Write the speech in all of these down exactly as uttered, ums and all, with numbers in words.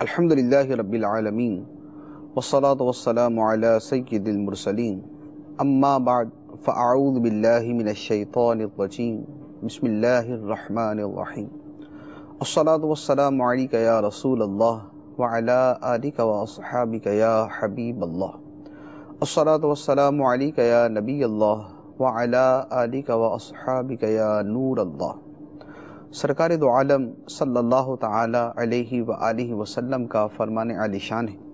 الحمدللہ رب العالمین والصلاة والسلام علی سید المرسلین اما بعد فاعوذ باللہ من الشیطان الرجیم بسم اللہ الرحمن الرحیم الصلاة والسلام علیک یا رسول اللہ وعلی آلک واصحابک یا حبیب اللہ الصلاة والسلام علیک یا نبی اللہ وعلی آلک واصحابک یا نور اللہ۔ سرکار دو عالم صلی اللہ تعالی علیہ وآلہ وسلم کا فرمان عالی شان ہے،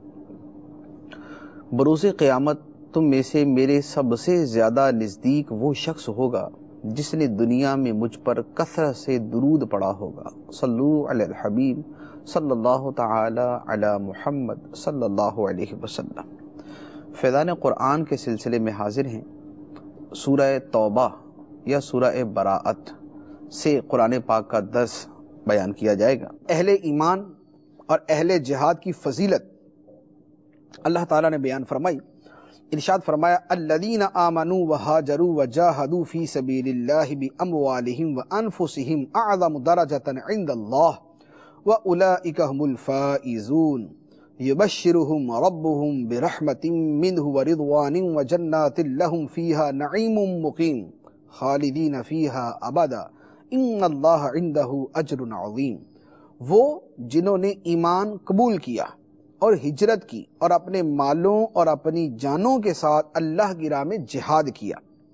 بروز قیامت تم میں سے میرے سب سے زیادہ نزدیک وہ شخص ہوگا جس نے دنیا میں مجھ پر کثرت سے درود پڑھا ہوگا۔ صلو علی الحبیب صلی اللہ تعالی علی محمد صلی اللہ علیہ وسلم۔ فیضان قرآن کے سلسلے میں حاضر ہیں۔ سورہ توبہ یا سورہ براءت سے قرآن پاک کا درس بیان کیا جائے گا۔ اہل ایمان اور اہل جہاد کی فضیلت اللہ تعالیٰ نے بیان فرمائی۔ ارشاد فرمایا الذین آمنوا وہاجروا وجاہدوا فی سبیل اللہ باموالہم وانفسہم اعظم درجۃ عند اللہ واولئک هم الفائزون یبشرہم ربہم برحمت منہ ورضوان وجنات لہم فیہا نعیم مقیم خالدین فیہا ابدا ان اللہ عندہ اجر عظیم۔ وہ جنہوں نے ایمان قبول کیا اور ہجرت کی اور اپنے مالوں اور اپنی جانوں کے ساتھ اللہ کی راہ میں جہاد کیا،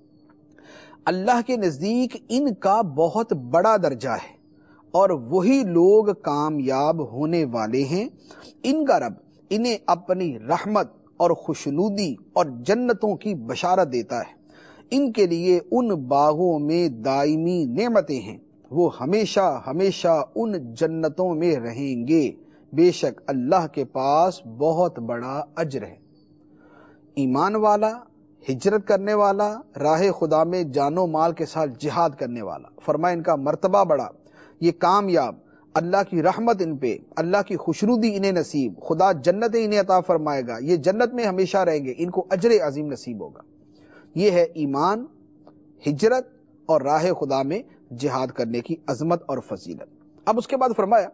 اللہ کے نزدیک ان کا بہت بڑا درجہ ہے اور وہی لوگ کامیاب ہونے والے ہیں۔ ان کا رب انہیں اپنی رحمت اور خوشنودی اور جنتوں کی بشارت دیتا ہے۔ ان کے لیے ان باغوں میں دائمی نعمتیں ہیں، وہ ہمیشہ ہمیشہ ان جنتوں میں رہیں گے، بے شک اللہ کے پاس بہت بڑا اجر ہے۔ ایمان والا، ہجرت کرنے والا، راہ خدا میں جان و مال کے ساتھ جہاد کرنے والا، فرمایا ان کا مرتبہ بڑا، یہ کامیاب، اللہ کی رحمت ان پہ، اللہ کی خوشنودی انہیں نصیب، خدا جنتیں انہیں عطا فرمائے گا، یہ جنت میں ہمیشہ رہیں گے، ان کو اجر عظیم نصیب ہوگا۔ یہ ہے ایمان، ہجرت اور راہ خدا میں جہاد کرنے کی عظمت اور فضیلت۔ اب اس کے بعد فرمایا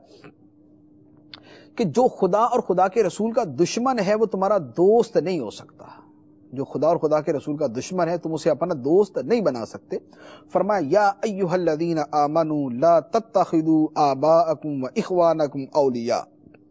کہ جو خدا اور خدا کے رسول کا دشمن ہے وہ تمہارا دوست نہیں ہو سکتا۔ جو خدا اور خدا کے رسول کا دشمن ہے تم اسے اپنا دوست نہیں بنا سکتے۔ فرمایا یا ایھا الذین آمنوا لا تتخذوا آباءکم واخوانکم اولیاء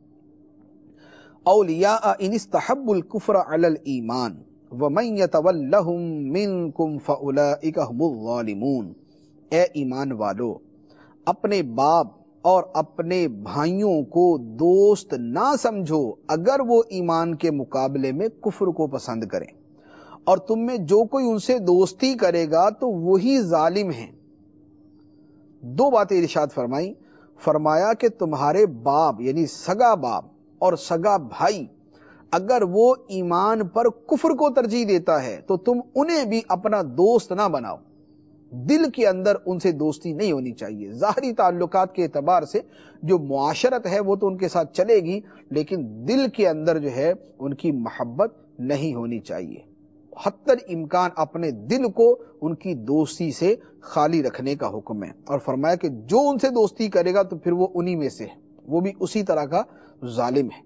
اولیاء ان استحبوا الکفر علی الایمان وَمَن يَتَوَلَّهُم مِّنكُمْ فَأُولَئِكَ هُمُ الظَّالِمُونَ۔ اے ایمان والو، اپنے باپ اور اپنے بھائیوں کو دوست نہ سمجھو اگر وہ ایمان کے مقابلے میں کفر کو پسند کریں، اور تم میں جو کوئی ان سے دوستی کرے گا تو وہی ظالم ہیں۔ دو باتیں ارشاد فرمائی۔ فرمایا کہ تمہارے باپ یعنی سگا باپ اور سگا بھائی اگر وہ ایمان پر کفر کو ترجیح دیتا ہے تو تم انہیں بھی اپنا دوست نہ بناؤ۔ دل کے اندر ان سے دوستی نہیں ہونی چاہیے۔ ظاہری تعلقات کے اعتبار سے جو معاشرت ہے وہ تو ان کے ساتھ چلے گی، لیکن دل کے اندر جو ہے ان کی محبت نہیں ہونی چاہیے۔ حتی الامکان اپنے دل کو ان کی دوستی سے خالی رکھنے کا حکم ہے، اور فرمایا کہ جو ان سے دوستی کرے گا تو پھر وہ انہی میں سے ہے، وہ بھی اسی طرح کا ظالم ہے۔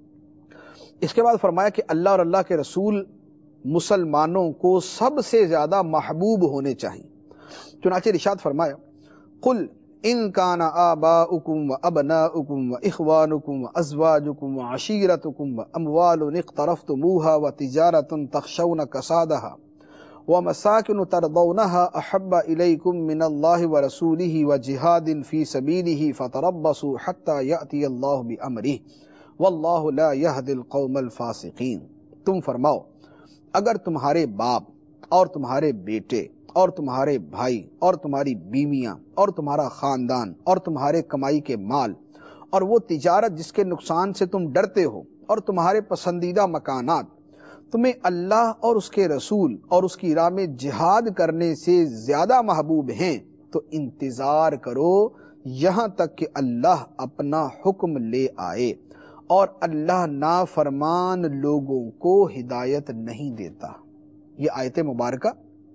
اس کے بعد فرمایا کہ اللہ اور اللہ کے رسول مسلمانوں کو سب سے زیادہ محبوب ہونے چاہیے۔ چنانچہ ارشاد فرمایا قل ان کان آباؤکم وابناؤکم واخوانکم وازواجکم وعشیرتکم واموال اقترفتموها وتجارۃ تخشون کسادها ومساکن ترضونها احب الیکم من اللہ ورسولہ وجہاد فی سبیلہ فتربصوا حتی یأتی اللہ بامرہ واللہ لا یہدی القوم الفاسقین۔ تم فرماؤ اگر تمہارے باپ اور تمہارے بیٹے اور تمہارے بھائی اور تمہاری بیویاں اور تمہارا خاندان اور تمہارے کمائی کے مال اور وہ تجارت جس کے نقصان سے تم ڈرتے ہو اور تمہارے پسندیدہ مکانات تمہیں اللہ اور اس کے رسول اور اس کی راہ میں جہاد کرنے سے زیادہ محبوب ہیں تو انتظار کرو یہاں تک کہ اللہ اپنا حکم لے آئے، اور اللہ نافرمان لوگوں کو ہدایت نہیں دیتا۔ یہ آیت مبارکہ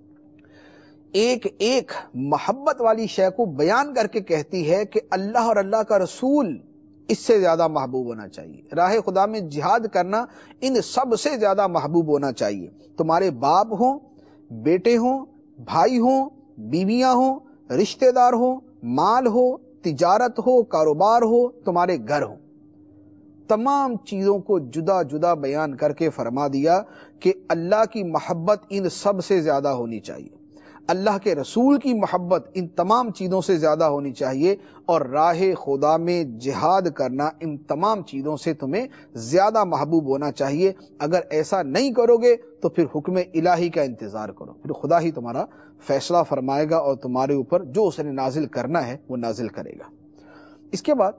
ایک ایک محبت والی شے کو بیان کر کے کہتی ہے کہ اللہ اور اللہ کا رسول اس سے زیادہ محبوب ہونا چاہیے۔ راہ خدا میں جہاد کرنا ان سب سے زیادہ محبوب ہونا چاہیے۔ تمہارے باپ ہوں، بیٹے ہوں، بھائی ہوں، بیویاں ہوں، رشتہ دار ہوں، مال ہو، تجارت ہو، کاروبار ہو، تمہارے گھر ہو، تمام چیزوں کو جدا جدا بیان کر کے فرما دیا کہ اللہ کی محبت ان سب سے زیادہ ہونی چاہیے، اللہ کے رسول کی محبت ان تمام چیزوں سے زیادہ ہونی چاہیے، اور راہ خدا میں جہاد کرنا ان تمام چیزوں سے تمہیں زیادہ محبوب ہونا چاہیے۔ اگر ایسا نہیں کرو گے تو پھر حکم الہی کا انتظار کرو، پھر خدا ہی تمہارا فیصلہ فرمائے گا اور تمہارے اوپر جو اس نے نازل کرنا ہے وہ نازل کرے گا۔ اس کے بعد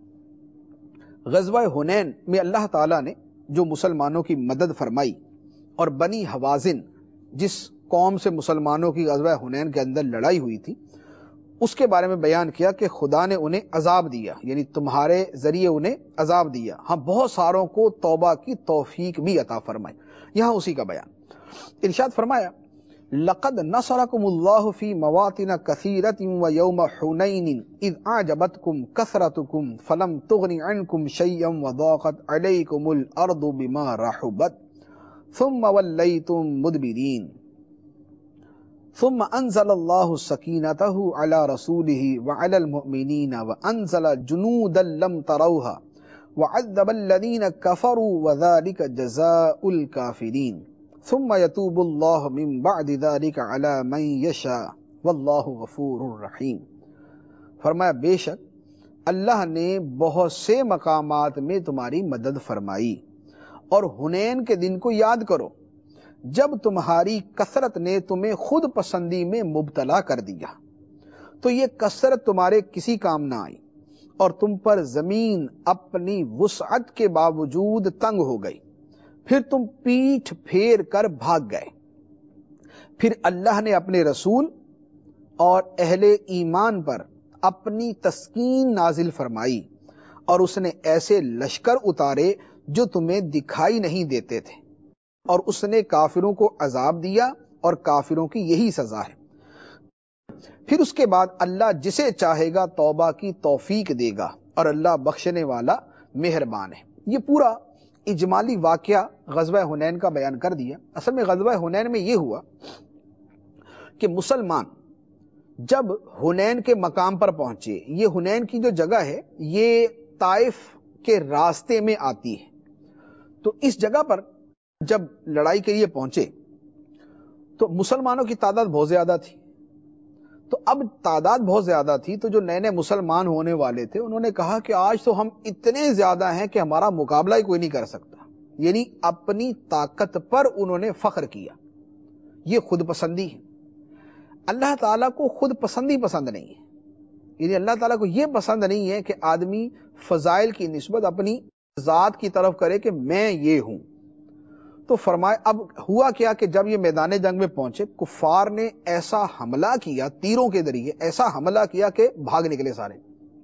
غزوہ حنین میں اللہ تعالیٰ نے جو مسلمانوں کی مدد فرمائی، اور بنی حوازن جس قوم سے مسلمانوں کی غزوہ حنین کے اندر لڑائی ہوئی تھی، اس کے بارے میں بیان کیا کہ خدا نے انہیں عذاب دیا، یعنی تمہارے ذریعے انہیں عذاب دیا، ہاں بہت ساروں کو توبہ کی توفیق بھی عطا فرمائی۔ یہاں اسی کا بیان ارشاد فرمایا، لقد نصرکم اللہ فی مواطن کثیرۃ ویوم حنین اذ اعجبتکم کثرتکم فلم تغن عنکم شیئا وضاقت علیکم الارض بما رحبت ثم ولیتم مدبرین ثم انزل اللہ سکینتہ علی رسولہ وعلی المؤمنین وانزل جنودا لم تروها وعذب الذین کفروا وذلک جزاء الکافرین ثم یتوب اللہ من بعد ذلک علی من یشاء واللہ غفور رحیم۔ فرمایا بے شک اللہ نے بہت سے مقامات میں تمہاری مدد فرمائی، اور حنین کے دن کو یاد کرو جب تمہاری کثرت نے تمہیں خود پسندی میں مبتلا کر دیا، تو یہ کثرت تمہارے کسی کام نہ آئی، اور تم پر زمین اپنی وسعت کے باوجود تنگ ہو گئی، پھر تم پیٹھ پھیر کر بھاگ گئے۔ پھر اللہ نے اپنے رسول اور اہل ایمان پر اپنی تسکین نازل فرمائی، اور اس نے ایسے لشکر اتارے جو تمہیں دکھائی نہیں دیتے تھے، اور اس نے کافروں کو عذاب دیا، اور کافروں کی یہی سزا ہے۔ پھر اس کے بعد اللہ جسے چاہے گا توبہ کی توفیق دے گا، اور اللہ بخشنے والا مہربان ہے۔ یہ پورا اجمالی واقعہ غزوہ حنین کا بیان کر دیا۔ اصل میں غزوہ حنین میں یہ ہوا کہ مسلمان جب حنین کے مقام پر پہنچے، یہ حنین کی جو جگہ ہے یہ طائف کے راستے میں آتی ہے، تو اس جگہ پر جب لڑائی کے لیے پہنچے تو مسلمانوں کی تعداد بہت زیادہ تھی، تو اب تعداد بہت زیادہ تھی تو جو نئے نئے مسلمان ہونے والے تھے انہوں نے کہا کہ آج تو ہم اتنے زیادہ ہیں کہ ہمارا مقابلہ ہی کوئی نہیں کر سکتا، یعنی اپنی طاقت پر انہوں نے فخر کیا۔ یہ خود پسندی ہے، اللہ تعالیٰ کو خود پسندی پسند نہیں ہے، یعنی اللہ تعالیٰ کو یہ پسند نہیں ہے کہ آدمی فضائل کی نسبت اپنی ذات کی طرف کرے کہ میں یہ ہوں۔ تو فرمائے اب ہوا کیا کہ جب یہ میدان جنگ میں پہنچے، کفار نے ایسا حملہ کیا، تیروں کے ذریعے ایسا حملہ کیا کہ بھاگ نکلے سارے۔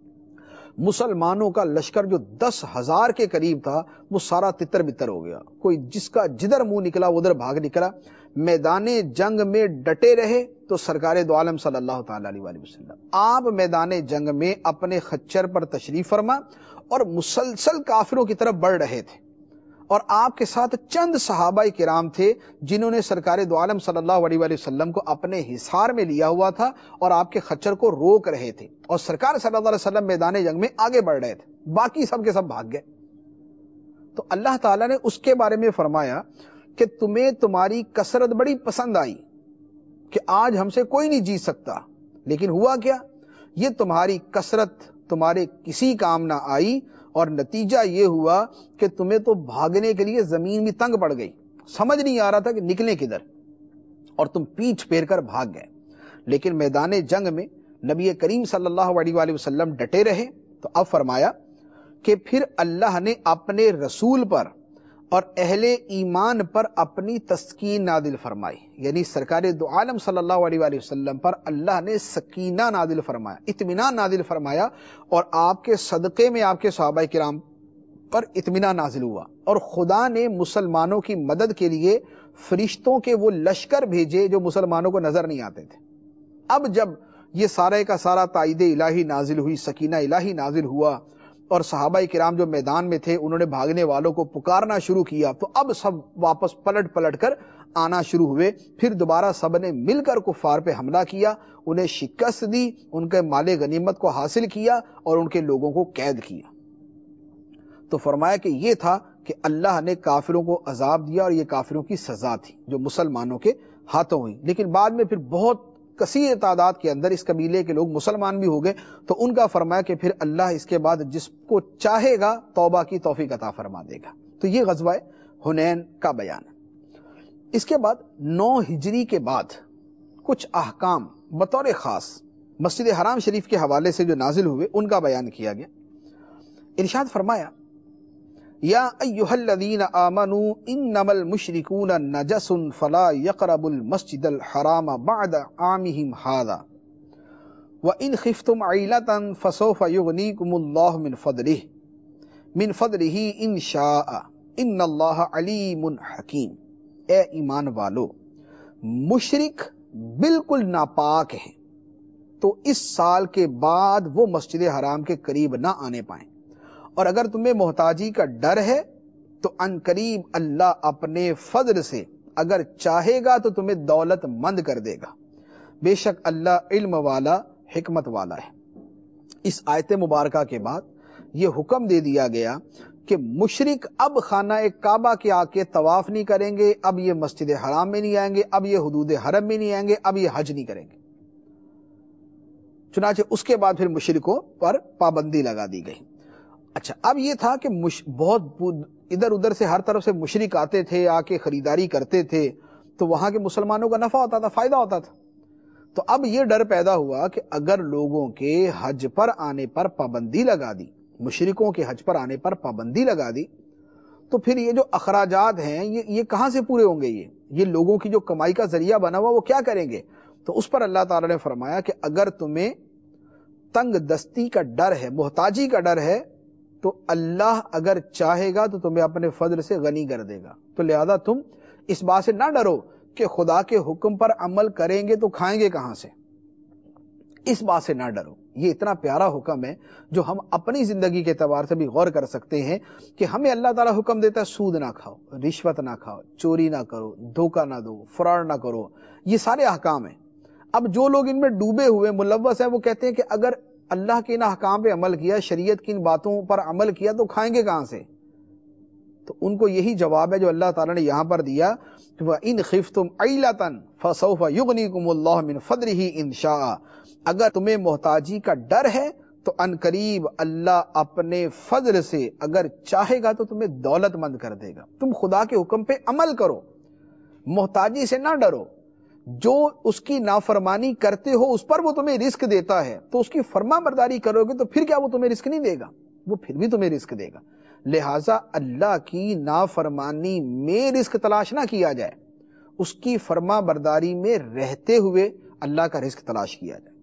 مسلمانوں کا لشکر جو دس ہزار کے قریب تھا وہ سارا تتر بتر ہو گیا، کوئی جس کا جدھر منہ نکلا ادھر بھاگ نکلا۔ میدان جنگ میں ڈٹے رہے تو سرکار دو عالم صلی اللہ تعالی علیہ وآلہ وسلم آپ میدان جنگ میں اپنے خچر پر تشریف فرما اور مسلسل کافروں کی طرف بڑھ رہے تھے، اور آپ کے ساتھ چند صحابہ کرام تھے جنہوں نے سرکار دو عالم صلی اللہ علیہ وآلہ وسلم کو اپنے حصار میں لیا ہوا تھا اور آپ کے خچر کو روک رہے تھے، اور سرکار صلی اللہ علیہ وسلم میدان جنگ میں آگے بڑھ رہے تھے، باقی سب کے سب بھاگ گئے۔ تو اللہ تعالیٰ نے اس کے بارے میں فرمایا کہ تمہیں تمہاری کثرت بڑی پسند آئی کہ آج ہم سے کوئی نہیں جیت سکتا، لیکن ہوا کیا، یہ تمہاری کثرت تمہارے کسی کام نہ آئی، اور نتیجہ یہ ہوا کہ تمہیں تو بھاگنے کے لیے زمین بھی تنگ پڑ گئی، سمجھ نہیں آ رہا تھا کہ نکلیں کدھر، اور تم پیٹھ پھیر کر بھاگ گئے۔ لیکن میدان جنگ میں نبی کریم صلی اللہ علیہ وآلہ وسلم ڈٹے رہے۔ تو اب فرمایا کہ پھر اللہ نے اپنے رسول پر اور اہل ایمان پر اپنی تسکین نازل فرمائی، یعنی سرکار دو عالم صلی اللہ علیہ وآلہ وسلم پر اللہ نے سکینہ نازل فرمایا، اطمینان نازل فرمایا، اور آپ کے صدقے میں آپ کے صحابہ کرام پر اطمینان نازل ہوا، اور خدا نے مسلمانوں کی مدد کے لیے فرشتوں کے وہ لشکر بھیجے جو مسلمانوں کو نظر نہیں آتے تھے۔ اب جب یہ سارے کا سارا تائید الہی نازل ہوئی، سکینہ الہی نازل ہوا، اور صحابہ کرام جو میدان میں تھے انہوں نے بھاگنے والوں کو پکارنا شروع کیا، تو اب سب واپس پلٹ پلٹ کر آنا شروع ہوئے. پھر دوبارہ سب نے مل کر کفار پہ حملہ کیا، انہیں شکست دی، ان کے مال غنیمت کو حاصل کیا اور ان کے لوگوں کو قید کیا. تو فرمایا کہ یہ تھا کہ اللہ نے کافروں کو عذاب دیا اور یہ کافروں کی سزا تھی جو مسلمانوں کے ہاتھوں ہوئی. لیکن بعد میں پھر بہت کثیر تعداد کے اندر اس قبیلے کے لوگ مسلمان بھی ہو گئے، تو ان کا فرمایا کہ پھر اللہ اس کے بعد جس کو چاہے گا توبہ کی توفیق عطا فرما دے گا. تو یہ غزوہ حنین کا بیان ہے. اس کے بعد نو ہجری کے بعد کچھ احکام بطور خاص مسجد حرام شریف کے حوالے سے جو نازل ہوئے ان کا بیان کیا گیا. ارشاد فرمایا یا ایھا الذین آمنوا انما المشرکون نجس فلا یقربوا المسجد الحرام بعد عامهم هذا وان خفتم عیلۃ فسوف یغنیکم اللہ من فضلہ من فضلہ ان شاء ان اللہ علیم حکیم. اے ایمان والو، مشرک بالکل ناپاک ہیں تو اس سال کے بعد وہ مسجد حرام کے قریب نہ آنے پائیں، اور اگر تمہیں محتاجی کا ڈر ہے تو ان قریب اللہ اپنے فضل سے اگر چاہے گا تو تمہیں دولت مند کر دے گا. بے شک اللہ علم والا حکمت والا ہے. اس آیت مبارکہ کے بعد یہ حکم دے دیا گیا کہ مشرک اب خانہ کعبہ کے آ کے طواف نہیں کریں گے، اب یہ مسجد حرام میں نہیں آئیں گے، اب یہ حدود حرم میں نہیں آئیں گے، اب یہ حج نہیں کریں گے. چنانچہ اس کے بعد پھر مشرکوں پر پابندی لگا دی گئی. اچھا، اب یہ تھا کہ مش... بہت ادھر ادھر سے ہر طرف سے مشرک آتے تھے، آ کے خریداری کرتے تھے، تو وہاں کے مسلمانوں کا نفع ہوتا تھا، فائدہ ہوتا تھا. تو اب یہ ڈر پیدا ہوا کہ اگر لوگوں کے حج پر آنے پر پابندی لگا دی، مشرکوں کے حج پر آنے پر پابندی لگا دی، تو پھر یہ جو اخراجات ہیں یہ یہ کہاں سے پورے ہوں گے؟ یہ یہ لوگوں کی جو کمائی کا ذریعہ بنا ہوا وہ کیا کریں گے؟ تو اس پر اللہ تعالی نے فرمایا کہ اگر تمہیں تنگ دستی کا ڈر ہے، محتاجی کا ڈر ہے، تو اللہ اگر چاہے گا تو تمہیں اپنے فضل سے غنی کر دے گا. تو لہذا تم اس بات سے نہ ڈرو کہ خدا کے حکم پر عمل کریں گے تو کھائیں گے کہاں سے، اس بات سے نہ ڈرو. یہ اتنا پیارا حکم ہے جو ہم اپنی زندگی کے اعتبار سے بھی غور کر سکتے ہیں کہ ہمیں اللہ تعالیٰ حکم دیتا ہے سود نہ کھاؤ، رشوت نہ کھاؤ، چوری نہ کرو، دھوکہ نہ دو، فراڈ نہ کرو. یہ سارے احکام ہیں. اب جو لوگ ان میں ڈوبے ہوئے ملوث ہیں وہ کہتے ہیں کہ اگر اللہ کے ان احکام پہ عمل کیا، شریعت کی ان باتوں پر عمل کیا تو کھائیں گے کہاں سے؟ تو ان کو یہی جواب ہے جو اللہ تعالیٰ نے یہاں پر دیا کہ وَإِنْ خِفْتُمْ عَيْلَةً فَسَوْفَ يُغْنِيكُمُ اللَّهُ مِنْ فَضْلِهِ إِنْ شَاءَ. اگر تمہیں محتاجی کا ڈر ہے تو ان قریب اللہ اپنے فضل سے اگر چاہے گا تو تمہیں دولت مند کر دے گا. تم خدا کے حکم پہ عمل کرو، محتاجی سے نہ ڈرو. جو اس کی نافرمانی کرتے ہو اس پر وہ تمہیں رزق دیتا ہے، تو اس کی فرما برداری کرو گے تو پھر کیا وہ تمہیں رزق نہیں دے گا؟ وہ پھر بھی تمہیں رزق دے گا. لہٰذا اللہ کی نافرمانی میں رزق تلاش نہ کیا جائے، اس کی فرما برداری میں رہتے ہوئے اللہ کا رزق تلاش کیا جائے.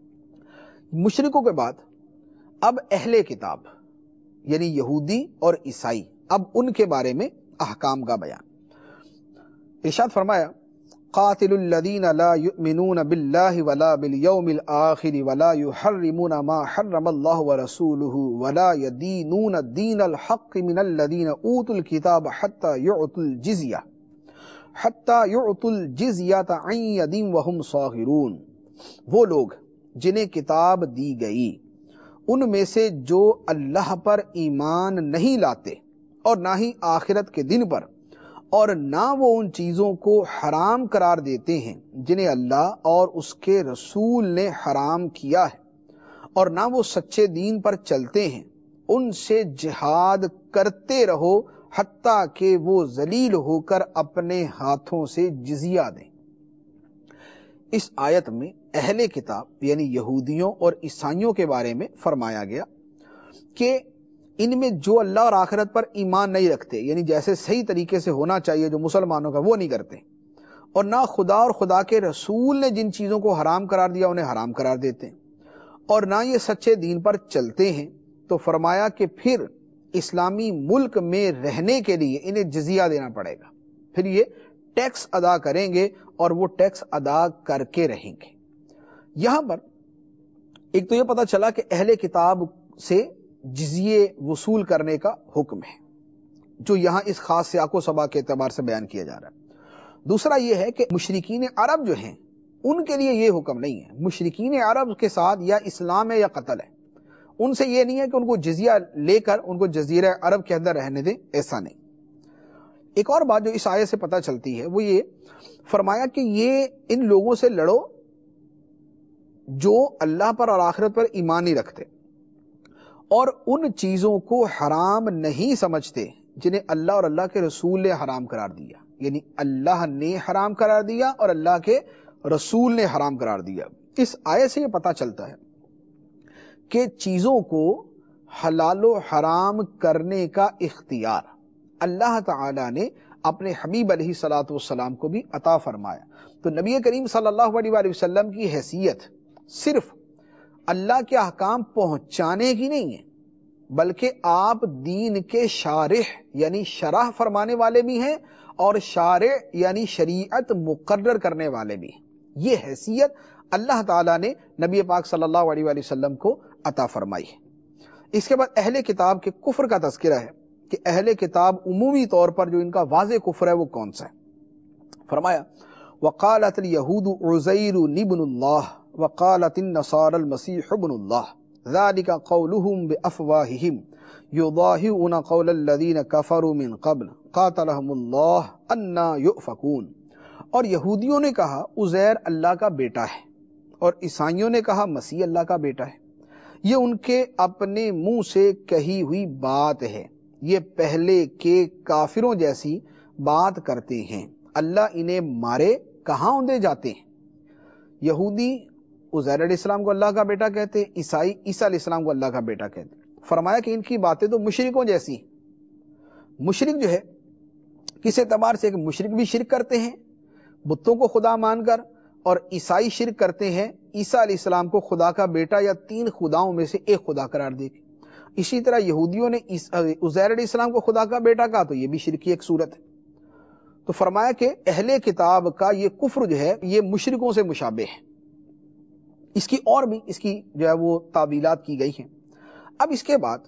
مشرکوں کے بعد اب اہل کتاب یعنی یہودی اور عیسائی، اب ان کے بارے میں احکام کا بیان. ارشاد فرمایا قاتل الذین لا یؤمنون باللہ ولا بالیوم الآخر ولا یحرمون ما حرم اللہ ورسولہ ولا یدینون دین الحق من الذین اوتوا الکتاب حتی یعطوا الجزیہ حتی یعطوا الجزیۃ عن ید وہم صاغرون. وہ لوگ جنہیں کتاب دی گئی ان میں سے جو اللہ پر ایمان نہیں لاتے اور نہ ہی آخرت کے دن پر، اور نہ وہ ان چیزوں کو حرام قرار دیتے ہیں جنہیں اللہ اور اس کے رسول نے حرام کیا ہے، اور نہ وہ سچے دین پر چلتے ہیں، ان سے جہاد کرتے رہو حتیٰ کہ وہ ذلیل ہو کر اپنے ہاتھوں سے جزیہ دیں. اس آیت میں اہل کتاب یعنی یہودیوں اور عیسائیوں کے بارے میں فرمایا گیا کہ ان میں جو اللہ اور آخرت پر ایمان نہیں رکھتے، یعنی جیسے صحیح طریقے سے ہونا چاہیے جو مسلمانوں کا وہ نہیں کرتے، اور نہ خدا اور خدا کے رسول نے جن چیزوں کو حرام قرار دیا انہیں حرام قرار دیتے ہیں، اور نہ یہ سچے دین پر چلتے ہیں، تو فرمایا کہ پھر اسلامی ملک میں رہنے کے لیے انہیں جزیہ دینا پڑے گا. پھر یہ ٹیکس ادا کریں گے اور وہ ٹیکس ادا کر کے رہیں گے. یہاں پر ایک تو یہ پتا چلا کہ اہل کتاب سے جزیے وصول کرنے کا حکم ہے، جو یہاں اس خاص سیاق و سباق کے اعتبار سے بیان کیا جا رہا ہے۔ دوسرا یہ ہے کہ مشرکین عرب جو ہیں ان کے لیے یہ حکم نہیں ہے۔ مشرکین عرب کے ساتھ یا اسلام ہے یا قتل ہے، ان سے یہ نہیں ہے کہ ان کو جزیہ لے کر ان کو جزیرہ عرب کے اندر رہنے دیں، ایسا نہیں۔ ایک اور بات جو اس آیت سے پتہ چلتی ہے وہ یہ فرمایا کہ یہ ان لوگوں سے لڑو جو اللہ پر اور آخرت پر ایمان نہیں رکھتے اور ان چیزوں کو حرام نہیں سمجھتے جنہیں اللہ اور اللہ کے رسول نے حرام قرار دیا، یعنی اللہ نے حرام قرار دیا اور اللہ کے رسول نے حرام قرار دیا۔ اس آیت سے یہ پتہ چلتا ہے کہ چیزوں کو حلال و حرام کرنے کا اختیار اللہ تعالی نے اپنے حبیب علیہ الصلوۃ والسلام کو بھی عطا فرمایا۔ تو نبی کریم صلی اللہ علیہ وآلہ وسلم کی حیثیت صرف اللہ کے احکام پہنچانے کی نہیں ہے، بلکہ آپ دین کے شارح یعنی شرح فرمانے والے بھی ہیں اور شارع یعنی شریعت مقرر کرنے والے بھی ہیں۔ یہ حیثیت اللہ تعالیٰ نے نبی پاک صلی اللہ علیہ وآلہ وسلم کو عطا فرمائی ہے۔ اس کے بعد اہل کتاب کے کفر کا تذکرہ ہے کہ اہل کتاب عمومی طور پر جو ان کا واضح کفر ہے وہ کون سا ہے۔ فرمایا وقالت اليہود عزیر ابن اللہ وقالت النصارى المسیح ابن اللہ ذلك قولهم بافواہہم یضاہئون قول الذین کفروا من قبل قاتلہم اللہ انا یؤفکون۔ اور یہودیوں نے کہا عزیر اللہ کا بیٹا ہے اور عیسائیوں نے کہا مسیح اللہ کا بیٹا ہے، یہ ان کے اپنے منہ سے کہی ہوئی بات ہے، یہ پہلے کے کافروں جیسی بات کرتے ہیں، اللہ انہیں مارے کہاں اندے جاتے ہیں۔ یہودی عزیر علیہ السلام کو اللہ کا بیٹا کہتے، عیسائی عیسیٰ علیہ السلام کو اللہ کا بیٹا کہتے۔ فرمایا کہ ان کی باتیں تو مشرکوں جیسی ہیں۔ مشرک جو ہے کس اعتبار سے کہ مشرک بھی شرک کرتے ہیں بتوں کو خدا مان کر، اور عیسائی شرک کرتے ہیں عیسیٰ علیہ السلام کو خدا کا بیٹا یا تین خداؤں میں سے ایک خدا قرار دے کے۔ اسی طرح یہودیوں نے عزیر علیہ السلام کو خدا کا بیٹا کہا تو یہ بھی شرک کی ایک صورت ہے۔ تو فرمایا کہ اہل کتاب کا یہ کفر جو ہے یہ مشرکوں سے مشابہ ہے۔ اس کی اور بھی اس کی جو ہے وہ تعویلات کی گئی ہیں۔ اب اس کے بعد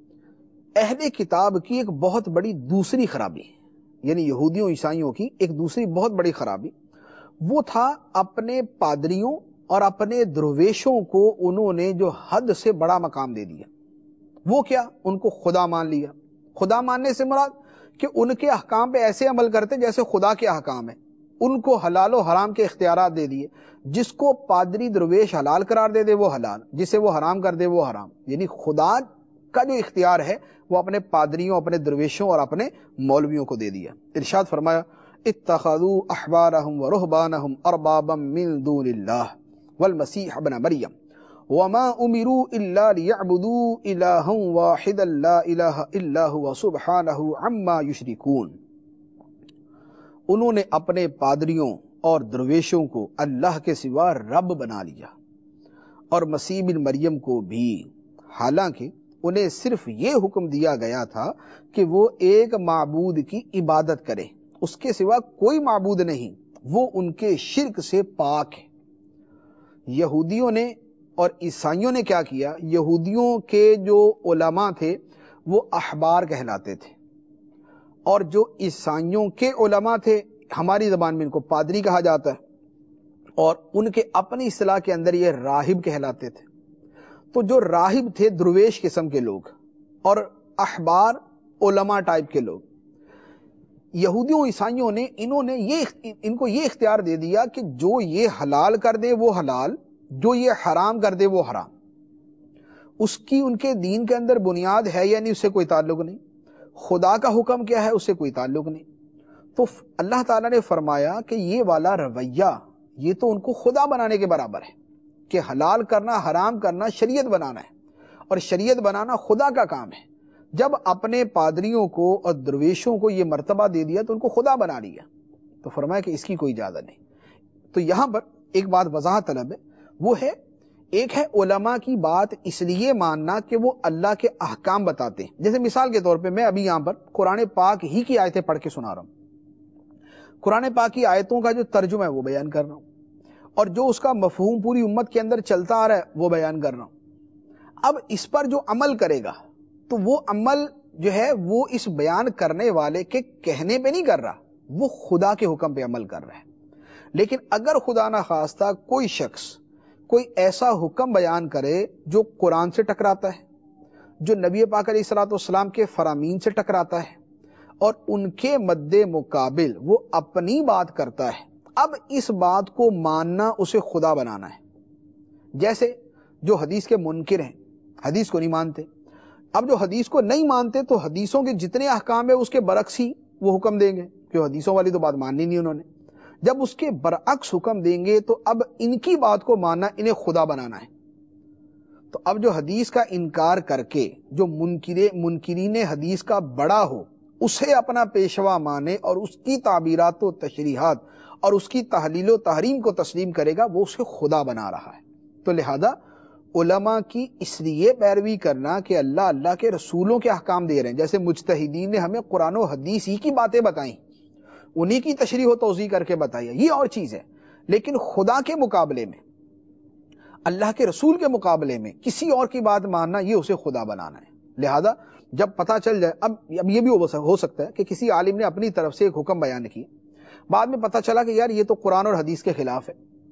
اہل کتاب کی ایک بہت بڑی دوسری خرابی، یعنی یہودیوں عیسائیوں کی ایک دوسری بہت بڑی خرابی، وہ تھا اپنے پادریوں اور اپنے درویشوں کو انہوں نے جو حد سے بڑا مقام دے دیا۔ وہ کیا؟ ان کو خدا مان لیا۔ خدا ماننے سے مراد کہ ان کے احکام پہ ایسے عمل کرتے جیسے خدا کے احکام ہیں، ان کو حلال و حرام کے اختیارات دے دیے، جس کو پادری درویش حلال قرار دے دے وہ حلال، جسے وہ حرام کر دے وہ حرام، یعنی خدا کا جو اختیار ہے وہ اپنے پادریوں، اپنے درویشوں اور اپنے مولویوں کو دے دیا۔ ارشاد فرمایا اتخذوا احبارهم ورهبانهم اربابا من دون اللہ والمسیح ابن مریم وما امروا الا ليعبدوا الها واحدا لا اله الا هو سبحانه عما يشركون۔ انہوں نے اپنے پادریوں اور درویشوں کو اللہ کے سوا رب بنا لیا اور مسیح بن مریم کو بھی، حالانکہ انہیں صرف یہ حکم دیا گیا تھا کہ وہ ایک معبود کی عبادت کرے، اس کے سوا کوئی معبود نہیں، وہ ان کے شرک سے پاک ہے۔ یہودیوں نے اور عیسائیوں نے کیا کیا؟ یہودیوں کے جو علماء تھے وہ احبار کہلاتے تھے، اور جو عیسائیوں کے علماء تھے ہماری زبان میں ان کو پادری کہا جاتا ہے، اور ان کے اپنی اصطلاح کے اندر یہ راہب کہلاتے تھے۔ تو جو راہب تھے درویش قسم کے لوگ، اور احبار علماء ٹائپ کے لوگ، یہودیوں عیسائیوں نے انہوں نے یہ ان کو یہ اختیار دے دیا کہ جو یہ حلال کر دے وہ حلال، جو یہ حرام کر دے وہ حرام، اس کی ان کے دین کے اندر بنیاد ہے یا نہیں اس سے کوئی تعلق نہیں، خدا کا حکم کیا ہے اس سے کوئی تعلق نہیں۔ تو اللہ تعالیٰ نے فرمایا کہ یہ والا رویہ یہ تو ان کو خدا بنانے کے برابر ہے کہ حلال کرنا حرام کرنا شریعت بنانا ہے، اور شریعت بنانا خدا کا کام ہے۔ جب اپنے پادریوں کو اور درویشوں کو یہ مرتبہ دے دیا تو ان کو خدا بنا لیا، تو فرمایا کہ اس کی کوئی اجازت نہیں۔ تو یہاں پر ایک بات وضاحت طلب ہے، وہ ہے ایک ہے علماء کی بات اس لیے ماننا کہ وہ اللہ کے احکام بتاتے ہیں، جیسے مثال کے طور پہ میں ابھی یہاں پر قرآن پاک ہی کی آیتیں پڑھ کے سنا رہا ہوں، قرآن پاک کی آیتوں کا جو ترجمہ ہے وہ بیان کر رہا ہوں، اور جو اس کا مفہوم پوری امت کے اندر چلتا آ رہا ہے وہ بیان کر رہا ہوں۔ اب اس پر جو عمل کرے گا تو وہ عمل جو ہے وہ اس بیان کرنے والے کے کہنے پہ نہیں کر رہا، وہ خدا کے حکم پہ عمل کر رہا ہے۔ لیکن اگر خدا نہ خواستہ کوئی شخص کوئی ایسا حکم بیان کرے جو قرآن سے ٹکراتا ہے، جو نبی پاک علیہ الصلوۃ والسلام کے فرامین سے ٹکراتا ہے، اور ان کے مد مقابل وہ اپنی بات کرتا ہے، اب اس بات کو ماننا اسے خدا بنانا ہے۔ جیسے جو حدیث کے منکر ہیں، حدیث کو نہیں مانتے، اب جو حدیث کو نہیں مانتے تو حدیثوں کے جتنے احکام ہیں اس کے برعکس ہی وہ حکم دیں گے، کہ حدیثوں والی تو بات ماننی نہیں انہوں نے۔ جب اس کے برعکس حکم دیں گے تو اب ان کی بات کو ماننا انہیں خدا بنانا ہے۔ تو اب جو حدیث کا انکار کر کے جو منکر منکرین حدیث کا بڑا ہو اسے اپنا پیشوا مانے اور اس کی تعبیرات و تشریحات اور اس کی تحلیل و تحریم کو تسلیم کرے گا، وہ اسے خدا بنا رہا ہے۔ تو لہذا علماء کی اس لیے پیروی کرنا کہ اللہ اللہ کے رسولوں کے احکام دے رہے ہیں، جیسے مجتہدین نے ہمیں قرآن و حدیث ہی کی باتیں بتائیں، انہی کی تشریح و توضیح کر کے بتائی ہے، یہ اور چیز ہے۔ لیکن خدا کے مقابلے میں، اللہ کے رسول کے مقابلے میں کسی اور کی بات ماننا، یہ اسے خدا بنانا ہے۔ لہذا جب پتہ چل جائے، اب اب یہ بھی ہو سکتا ہے کہ کسی عالم نے اپنی طرف سے ایک حکم بیان کی، بعد میں پتہ چلا کہ یار یہ تو قرآن اور حدیث کے خلاف ہے،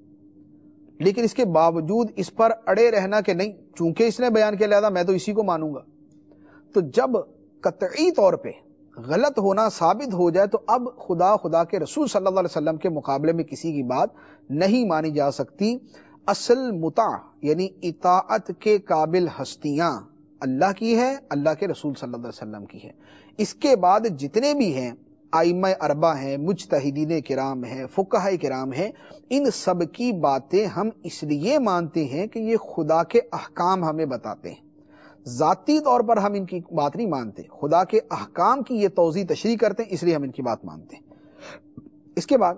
لیکن اس کے باوجود اس پر اڑے رہنا کہ نہیں چونکہ اس نے بیان کیا لہذا میں تو اسی کو مانوں گا، تو جب قطعی طور پہ غلط ہونا ثابت ہو جائے تو اب خدا خدا کے رسول صلی اللہ علیہ وسلم کے مقابلے میں کسی کی بات نہیں مانی جا سکتی۔ اصل مطاع یعنی اطاعت کے قابل ہستیاں اللہ کی ہے، اللہ کے رسول صلی اللہ علیہ وسلم کی ہے۔ اس کے بعد جتنے بھی ہیں، ائمہ اربع ہیں، مجتہدین کرام ہیں، فقہاء کرام ہیں، ان سب کی باتیں ہم اس لیے مانتے ہیں کہ یہ خدا کے احکام ہمیں بتاتے ہیں، ذاتی طور پر ہم ان کی بات نہیں مانتے، خدا کے احکام کی یہ توضیح تشریح کرتے ہیں، اس لیے ہم ان کی بات مانتے ہیں۔ اس کے بعد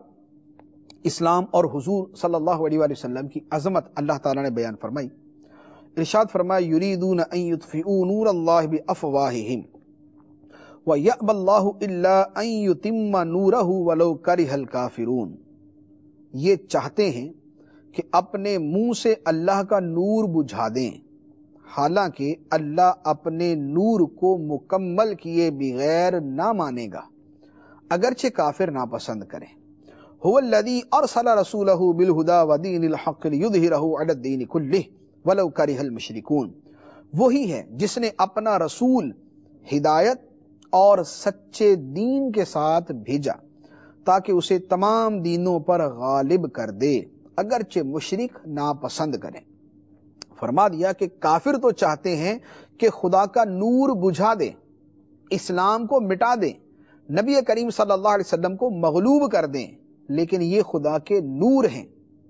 اسلام اور حضور صلی اللہ علیہ وآلہ وسلم کی عظمت اللہ تعالیٰ نے بیان فرمائی۔ ارشاد فرمایا یریدون ان یطفئوا نور اللہ بافواہہم وَيَأْبَى اللَّهُ إِلَّا أَن يُتِمَّ نُورَهُ وَلَوْ كَرِهَ الْكَافِرُونَ، یہ چاہتے ہیں کہ اپنے منہ سے اللہ کا نور بجھا دیں، حالانکہ اللہ اپنے نور کو مکمل کیے بغیر نہ مانے گا اگرچہ کافر ناپسند کریں۔ هُوَ الَّذِي أَرْسَلَ رَسُولَهُ بِالْهُدَى وَدِينِ الْحَقِّ لِيُظْهِرَهُ عَلَى الدِّينِ كُلِّهِ وَلَوْ كَرِهَ الْمُشْرِكُونَ، وہی ہے جس نے اپنا رسول ہدایت اور سچے دین کے ساتھ بھیجا تاکہ اسے تمام دینوں پر غالب کر دے اگرچہ مشرک ناپسند کریں۔ فرما دیا کہ کافر تو چاہتے ہیں کہ خدا کا نور بجھا دیں، اسلام کو مٹا دیں، نبی کریم صلی اللہ علیہ وسلم کو مغلوب کر دیں، لیکن یہ خدا کے نور ہیں،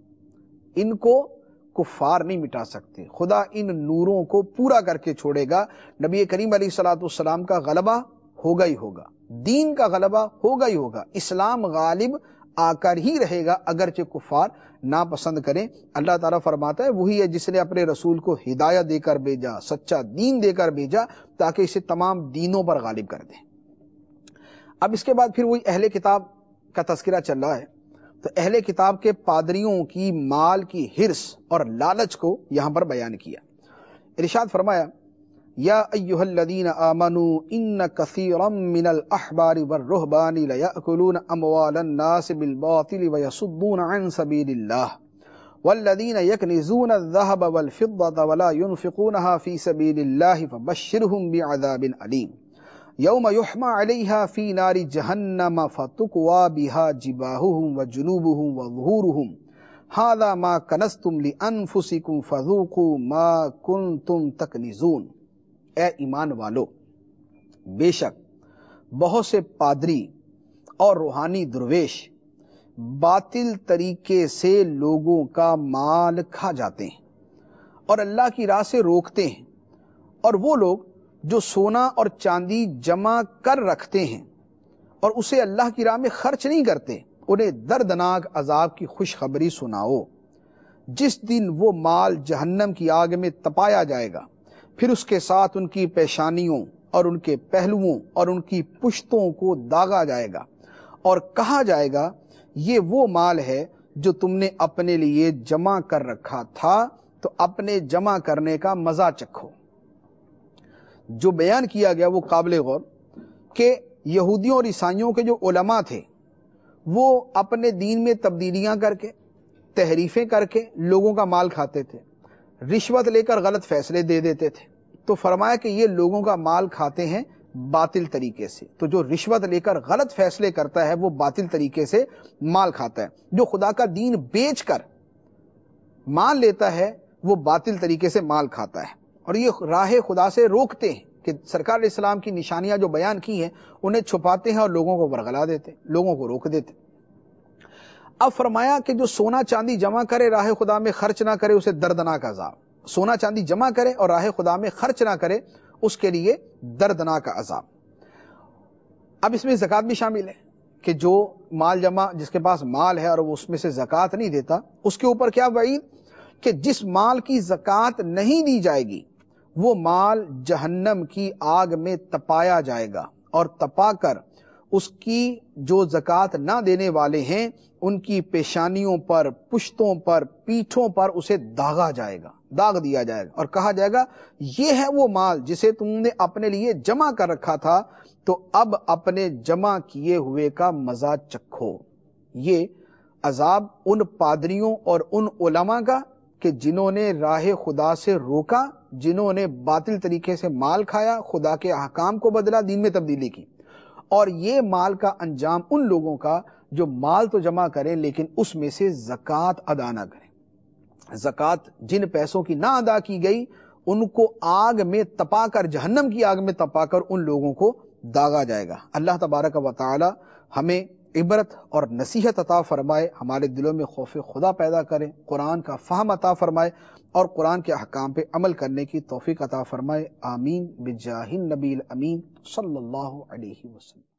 ان کو کفار نہیں مٹا سکتے۔ خدا ان نوروں کو پورا کر کے چھوڑے گا۔ نبی کریم علیہ الصلوۃ والسلام کا غلبہ ہوگا ہی ہوگا، دین کا غلبہ ہوگا ہی ہوگا، اسلام غالب آ کر ہی رہے گا اگرچہ کفار ناپسند کریں۔ اللہ تعالیٰ فرماتا ہے وہی ہے جس نے اپنے رسول کو ہدایت دے کر بھیجا، سچا دین دے کر بھیجا تاکہ اسے تمام دینوں پر غالب کر دے۔ اب اس کے بعد پھر وہی اہل کتاب کا تذکرہ چل رہا ہے، تو اہل کتاب کے پادریوں کی مال کی حرص اور لالچ کو یہاں پر بیان کیا۔ ارشاد فرمایا یا ایھا الذین آمنوا ان کثیرا من الاحبار والرہبان لیأکلون اموال الناس بالباطل ویصدون عن سبیل اللہ والذین یکنزون الذهب والفضة ولا ينفقونها في سبیل اللہ فبشرهم بعذاب علیم یوم یحمى علیہا فی نار جہنم فتکوی بها جباہهم وجنوبهم وظہورهم ھذا ما کنزتم لانفسکم فذوقوا ما کنتم تکنزون۔ اے ایمان والو، بے شک بہت سے پادری اور روحانی درویش باطل طریقے سے لوگوں کا مال کھا جاتے ہیں اور اللہ کی راہ سے روکتے ہیں، اور وہ لوگ جو سونا اور چاندی جمع کر رکھتے ہیں اور اسے اللہ کی راہ میں خرچ نہیں کرتے، انہیں دردناک عذاب کی خوشخبری سناؤ۔ جس دن وہ مال جہنم کی آگ میں تپایا جائے گا، پھر اس کے ساتھ ان کی پیشانیوں اور ان کے پہلوؤں اور ان کی پشتوں کو داغا جائے گا اور کہا جائے گا یہ وہ مال ہے جو تم نے اپنے لیے جمع کر رکھا تھا، تو اپنے جمع کرنے کا مزہ چکھو۔ جو بیان کیا گیا وہ قابل غور کہ یہودیوں اور عیسائیوں کے جو علماء تھے وہ اپنے دین میں تبدیلیاں کر کے، تحریفیں کر کے لوگوں کا مال کھاتے تھے، رشوت لے کر غلط فیصلے دے دیتے تھے۔ تو فرمایا کہ یہ لوگوں کا مال کھاتے ہیں باطل طریقے سے، تو جو رشوت لے کر غلط فیصلے کرتا ہے وہ باطل طریقے سے مال کھاتا ہے، جو خدا کا دین بیچ کر مال لیتا ہے وہ باطل طریقے سے مال کھاتا ہے۔ اور یہ راہ خدا سے روکتے ہیں کہ سرکار علیہ السلام کی نشانیاں جو بیان کی ہیں انہیں چھپاتے ہیں اور لوگوں کو ورغلا دیتے، لوگوں کو روک دیتے۔ اب فرمایا کہ جو سونا چاندی جمع کرے راہ خدا میں خرچ نہ کرے اسے دردناک عذاب، سونا چاندی جمع کرے اور راہ خدا میں خرچ نہ کرے اس کے لیے دردناک عذاب۔ اب اس میں زکوٰۃ بھی شامل ہے کہ جو مال جمع، جس کے پاس مال ہے اور وہ اس میں سے زکوٰۃ نہیں دیتا، اس کے اوپر کیا وعید کہ جس مال کی زکوٰۃ نہیں دی جائے گی وہ مال جہنم کی آگ میں تپایا جائے گا، اور تپا کر اس کی جو زکوٰۃ نہ دینے والے ہیں ان کی پیشانیوں پر، پشتوں پر، پیٹھوں پر اسے داغا جائے گا، داغ دیا جائے گا، اور کہا جائے گا یہ ہے وہ مال جسے تم نے اپنے لیے جمع کر رکھا تھا، تو اب اپنے جمع کیے ہوئے کا مزہ چکھو۔ یہ عذاب ان پادریوں اور ان علماء کا کہ جنہوں نے راہ خدا سے روکا، جنہوں نے باطل طریقے سے مال کھایا، خدا کے احکام کو بدلا، دین میں تبدیلی کی، اور یہ مال کا انجام ان لوگوں کا جو مال تو جمع کریں لیکن اس میں سے زکوٰۃ ادا نہ کریں۔ زکوٰۃ جن پیسوں کی نہ ادا کی گئی ان کو آگ میں تپا کر، جہنم کی آگ میں تپا کر ان لوگوں کو داغا جائے گا۔ اللہ تبارک و تعالی ہمیں عبرت اور نصیحت عطا فرمائے، ہمارے دلوں میں خوف خدا پیدا کرے، قرآن کا فہم عطا فرمائے اور قرآن کے احکام پہ عمل کرنے کی توفیق عطا فرمائے۔ آمین بجاہ النبی الامین صلی اللہ علیہ وسلم۔